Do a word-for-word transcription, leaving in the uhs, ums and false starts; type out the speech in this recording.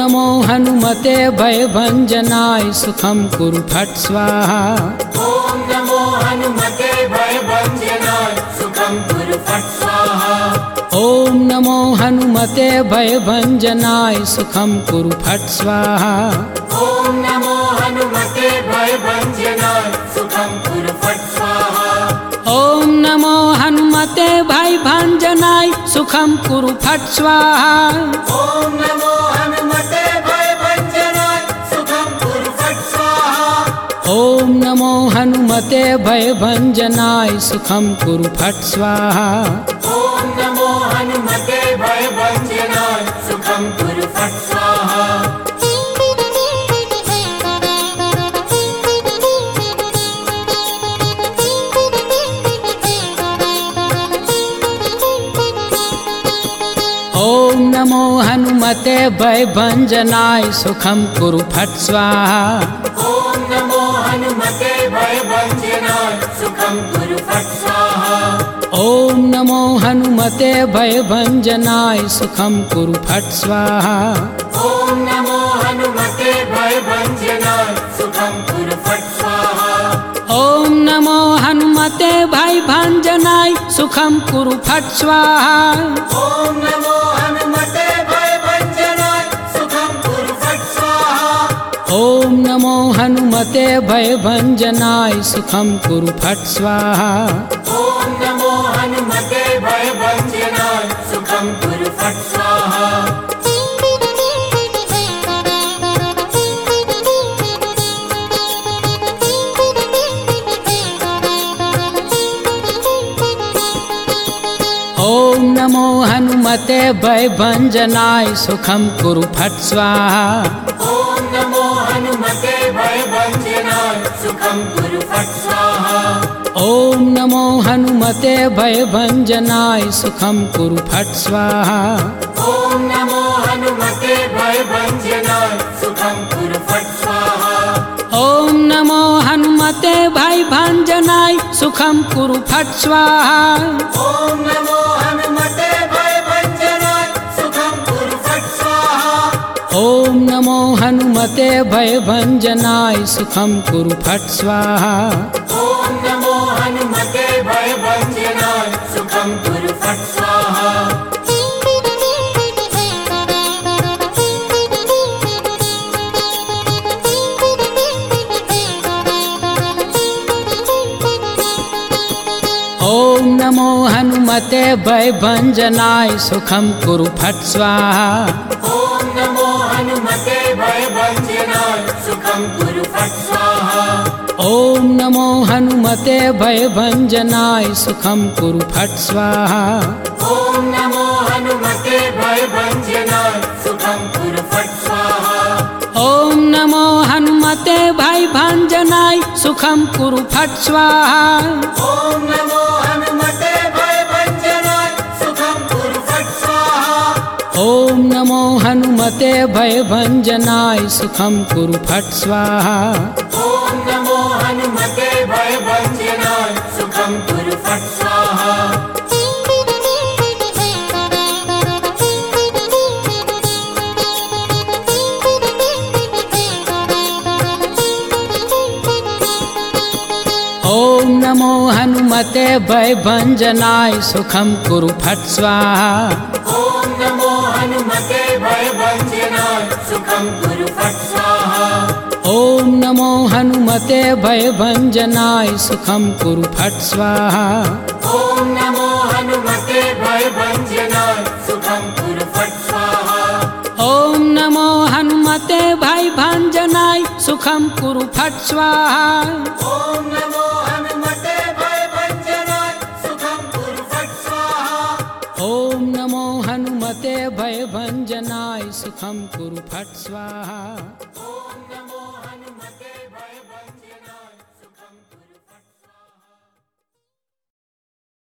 नमो हनुमते भयभञ्जनाय सुखं कुरु फट् स्वाहा। ॐ नमो हनुमते भयभञ्जनाय सुखं कुरु फट् स्वाहा। ॐ नमो हनुमते भयभञ्जनाय सुखं कुरु फट् स्वाहा। ॐ नमो हनुमते भयभञ्जनाय सुखं कुरु फट् स्वाहा। ॐ नमो हनुमते भयभञ्जनाय सुखं कुरु फट् स्वाहा। ॐ नमो हनुमते भयभञ्जनाय सुखं कुरु फट् स्वाहा। ॐ नमो हनुमते भयभञ्जनाय सुखं कुरु फट् स्वाहा। ॐ नमो हनुमते भयभञ्जनाय सुखं कुरु फट् स्वाहा। ॐ नमो हनुमते भयभञ्जनाय सुखं कुरु फट् स्वाहा। ॐ नमो हनुमते भयभञ्जनाय सुखं कुरु फट् स्वाहा। ॐ नमो हनुमते भयभञ्जनाय सुखं कुरु फट् स्वाहा। ॐ नमो हनुमते भयभञ्जनाय सुखं कुरु फट् स्वाहा। ॐ नमो हनुमते भयभञ्जनाय सुखं कुरु फट् स्वाहा। ॐ नमो हनुमते भयभञ्जनाय सुखं कुरु फट् स्वाहा। ॐ नमो हनुमते भयभञ्जनाय सुखं कुरु फट् स्वाहा। ॐ नमो हनुमते भयभञ्जनाय सुखं कुरु फट् स्वाहा। ॐ नमो हनुमते भयभञ्जनाय सुखं कुरु फट् स्वाहा। ॐ नमो हनुमते भयभञ्जनाय सुखं कुरु फट् स्वाहा। ॐ नमो हनुमते भयभञ्जनाय सुखं कुरु फट् स्वाहा। ॐ नमो हनुमते भयभञ्जनाय सुखं कुरु फट् स्वाहा। ॐ नमो हनुमते भयभञ्जनाय सुखं कुरु फट् स्वाहा। ॐ नमो हनुमते भयभञ्जनाय सुखं कुरु फट् स्वाहा। ॐ नमो हनुमते भयभञ्जनाय सुखं कुरु फट् स्वाहा। ॐ नमो हनुमते भयभञ्जनाय सुखं कुरु फट् स्वाहा। ॐ नमो हनुमते भयभञ्जनाय सुखं कुरु फट् स्वाहा। ॐ नमो हनुमते भयभञ्जनाय सुखं कुरु फट् स्वाहा। ॐ नमो हनुमते भयभञ्जनाय सुखं कुरु फट् स्वाहा। ॐ नमो हनुमते भयभञ्जनाय सुखं कुरु फट् स्वाहा। ॐ नमो हनुमते भयभञ्जनाय सुखं कुरु फट् स्वाहा। ॐ नमो हनुमते भयभञ्जनाय सुखं कुरु फट् स्वाहा। ॐ नमो हनुमते भयभञ्जनाय सुखं कुरु फट् स्वाहा। ॐ नमो हनुमते भयभञ्जनाय सुखं कुरु फट् स्वाहा। ॐ नमो हनुमते भयभञ्जनाय सुखं कुरु फट् स्वाहा। ॐ नमो हनुमते भयभञ्जनाय सुखं कुरु फट् स्वाहा। ॐ नमो हनुमते भयभञ्जनाय सुखं कुरु फट् स्वाहा। ॐ नमो हनुमते भयभञ्जनाय सुखं कुरु फट् स्वाहा। ॐ नमो हनुमते भयभञ्जनाय सुखं कुरु फट् स्वाहा। ॐ नमो हनुमते भयभञ्जनाय सुखं कुरु फट् स्वाहा। ॐ नमो हनुमते भयभञ्जनाय सुखं कुरु फट् स्वाहा।